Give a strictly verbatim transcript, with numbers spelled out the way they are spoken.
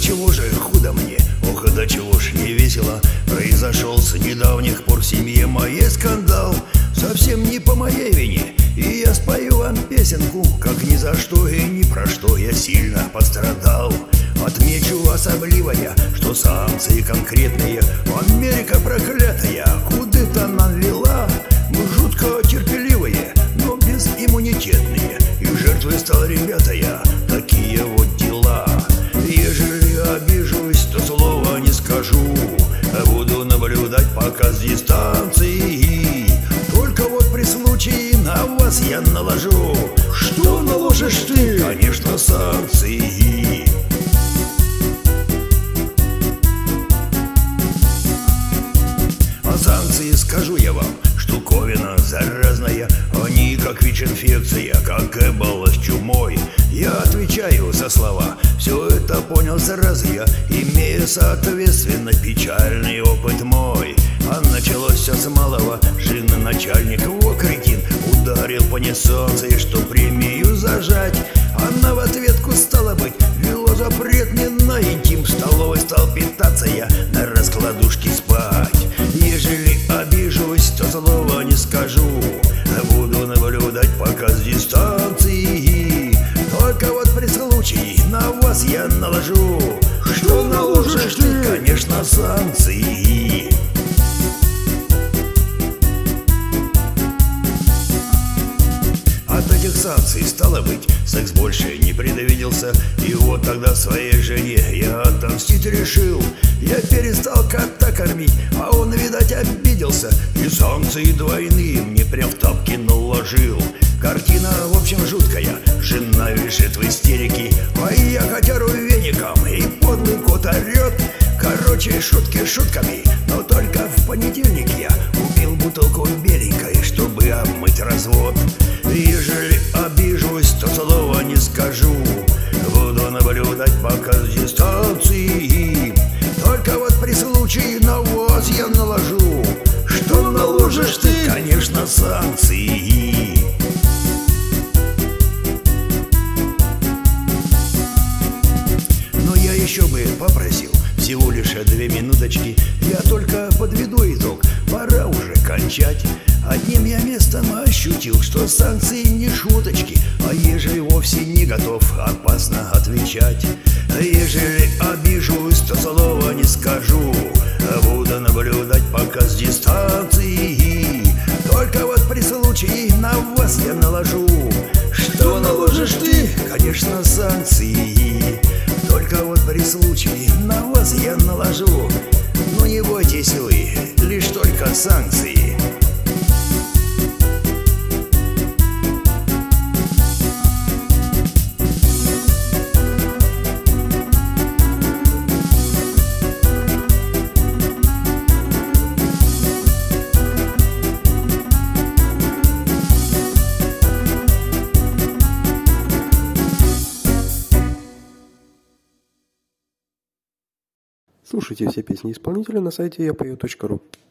чего же худо мне, ох, и до чего ж не весело. Произошел с недавних пор в семье моей скандал, совсем не по моей вине. И я спою вам песенку, как ни за что и ни про что я сильно пострадал. Отмечу особливо я, что санкции конкретные Америка проклятая куда-то нам вела. Мы жутко терпеливые, но безиммунитетные, и жертвой стал, ребята, я. Такие вот дела. Ежели обижусь, то слова не скажу, буду наблюдать пока с дистанции. Только вот при случае на вас я наложу. Что наложишь ты? Конечно, санкции. А санкции, скажу я вам, штуковина заразная. Они как ВИЧ-инфекция, как эбола с чумой. Я отвечаю за слова, все это понял сразу я, имея соответственно печальный опыт мой. А началось все с малого, жирный начальник, во кретин, ударил по несанкции, что премию зажать. Она в ответку, стала быть, ввела запрет мне на интим. В столовой стал питаться я, на раскладушке спать. Ежели обижусь, то слова не скажу, буду наблюдать пока с дистанции. Только вот при случае на вас я наложу. Что наложишь ты? Конечно, санкции. От этих санкций, стало быть, секс больше не предвиделся. И вот тогда своей жене я отомстить решил. Я перестал кота кормить, а он, видать, обиделся, и санкции двойные мне прям в тапки наложил. Картина, в общем, жуткая, жена висит в истерике, а я котяру веником, и подлый кот орет. Короче, шутки шутками, но только в понедельник я купил бутылку беленькой, чтобы обмыть развод. Ежели обижусь, то слова не скажу, буду наблюдать пока с дистанции. Только вот при случае на вас я наложу. Что наложишь ты? Конечно, санкции. Но я еще бы попросил всего лишь две минуточки. Я только подведу итог, пора уже кончать. Одним я местом ощутил, что санкции не шуточки, а ежели вовсе не готов опасно отвечать. Ежели обижусь, то слова не скажу, буду наблюдать пока с дистанции. Только вот при случае на вас я наложу. Что наложишь ты? Конечно, санкции. Только вот при случае на вас я наложу. Но не бойтесь вы, лишь только санкции. Слушайте все песни исполнителя на сайте я пою точка ру.